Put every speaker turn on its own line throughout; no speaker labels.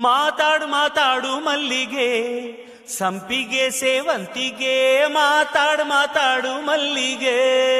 ಮಾತಾಡು ಮಾತಾಡು ಮಲ್ಲಿಗೆ ಸಂಪಿಗೆ ಸೇವಂತಿಗೆ ಮಾತಾಡು ಮಾತಾಡು ಮಲ್ಲಿಗೆ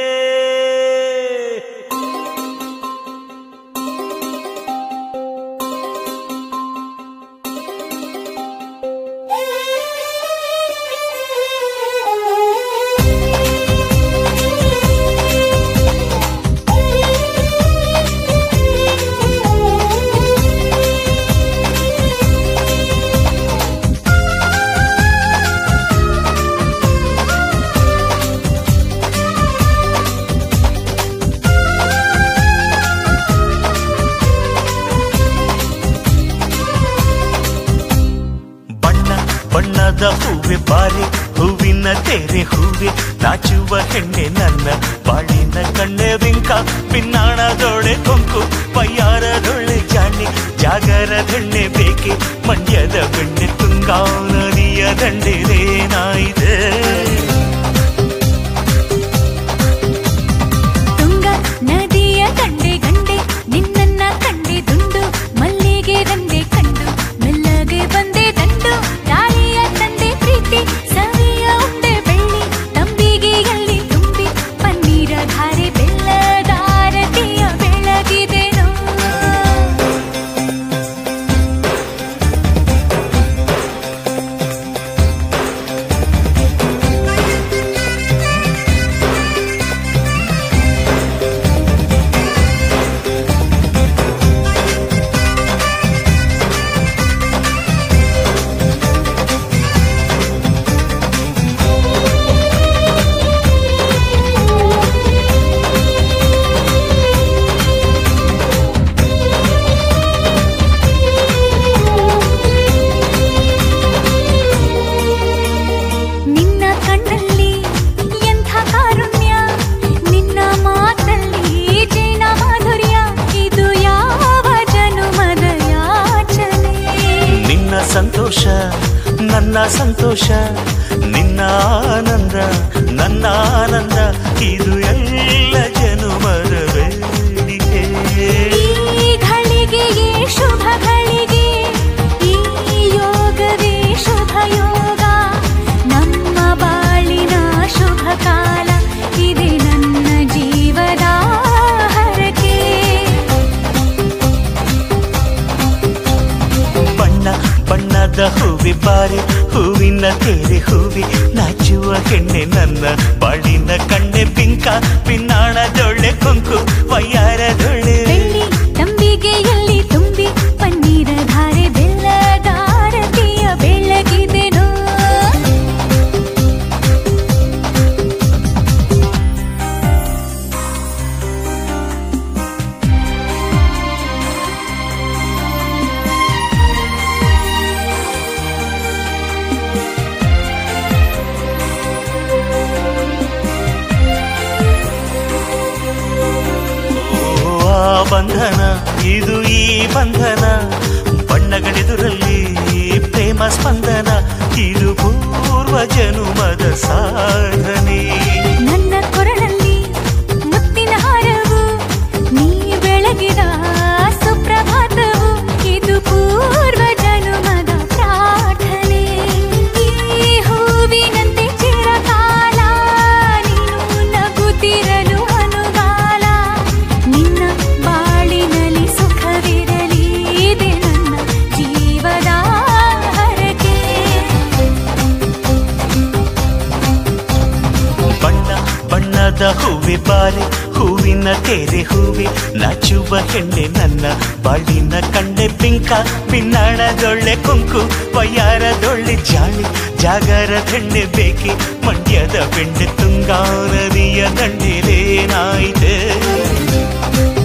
ಬಣ್ಣದ ಹೂವೆ ಬಾರೆ ಹೂವಿನ ತೆರೆ ಹೂವೆ ನಾಚುವ ಹೆಣ್ಣೆ ನನ್ನ ಬಾಳಿನ ಕಣ್ಣೆ ಬಿಂಕ ಪಿನ್ನಾಣದೊಳೆ ಕೊಂಕು ಪಯ್ಯಾರದೊಳೆ ಜಾಣೆ ಜಾಗರದೆಣ್ಣೆ ಬೇಕೆ ಮಂಡ್ಯದ ಬೆಣ್ಣೆ ತುಂಗಾ ನದಿಯ ದಂಡೆಲೇನಾಯಿದೆ
ತುಂಗ ನದಿಯ ದಂಡೆ ಗಂಡೆ ನಿನ್ನನ್ನ ಕಂಡೆ ದುಂಡು ಮಲ್ಲಿಗೆ ದಂಡೆ ಕಂಡು ಮೆಲ್ಲಗೆ ಬಂದೆ ದಂಡು ದಾಳಿಯ ತಂದೆ ಪ್ರೀತಿ ಸವಿಯ ಉಂಡೆ ಬೆಳ್ಳಿ ತಂಬಿಗೆಯಲ್ಲಿ ತುಂಬಿ ಪನ್ನೀರ ಧಾರೆ ಬೆಲ್ಲದಾರತಿಯ ಬೆಳಗಿದೆನೋ
ಸಂತೋಷ ನನ್ನ ಸಂತೋಷ ನಿನ್ನ ಆನಂದ ನನ್ನ ಆನಂದ ಇದು ಎಲ್ಲ ಜನುಮದ ಬೇಡಿಕೆ
ಈ ಘಳಿಗೆಯೇ ಶುಭ ಘಳಿಗೆ ಈ ಯೋಗವೇ ಶುಭ ಯೋಗ ನಮ್ಮ ಬಾಳಿನ ಶುಭ ಕಾಲ ಇದೆ ನನ್ನ ಜೀವದ ಹರಕೆ
ಬಣ್ಣದ ಹೂವಿ ಬಾರೆ ಹೂವಿನ ತೆರೆ ಹೂವಿ ನಾಚುವ ಹೆಣ್ಣೆ ನನ್ನ ಬಾಳಿನ ಕಣ್ಣೆ ಬಿಂಕ ಪಿನ್ನಾಣದೊಳ್ಳೆ ಕೊಂಕು ವಯ್ಯಾರದೊಳ್ಳೆ
ಬೆಳ್ಳಿ ತಂಬಿಗೆಯಲ್ಲಿ ತುಂಬಿ ಪನ್ನೀರ ಧಾರೆ ಬೆಲ್ಲದಾರತಿಯ ಬೆಳಗಿದೆನೋ
ಬಂಧನ ಇದು ಈ ಬಂಧನ ಬಣ್ಣಗಳೆದುರಲ್ಲಿ ಪ್ರೇಮ ಸ್ಪಂದನ ಇದು ಪೂರ್ವ ಜನುಮದ ಸಾಧನೆ
ನನ್ನ ಕೊರಳಲ್ಲಿ ಮುತ್ತಿನ ಹಾರವು ನೀ ಬೆಳಗಿದ ಸುಪ್ರಭಾತವು ಇದು ಪೂರ್ವ ಜನುಮದ ಪ್ರಾರ್ಥನೆ ಈ ಹೂವಿನಂತೆ ಚಿರಕಾಲ ನೀನು ನಗುತ್ತಿರಲು ಅನುಗಾಲ ನಿನ್ನ ಬಾಳಿನಲ್ಲಿ ಸುಖವಿರಲಿ ಇದೆ ನನ್ನ ಜೀವದ ಹರಕೆ
ಬಣ್ಣದ ಹೂವೆ ಬಾರೆ ಹೂವಿನ ತೆರೆ ಹೂವೆ ನಾಚುವ ಹೆಣ್ಣೆ ನನ್ನ ಬಾಳಿನ ಕಣ್ಣೆ ಪಿಂಕ ಪಿನ್ನಾಣದೊಳ್ಳೆ ಕೊಂಕು ವಯ್ಯಾರದೊಳ್ಳೆ ಜಾಣೆ ಜಾಗರದೆಣ್ಣೆ ಬೇಕೆ ಮಂಡ್ಯದ ಬೆಣ್ಣೆ ತುಂಗಾ ನದಿಯ ದಂಡೆಲೇನಾಯಿತೆ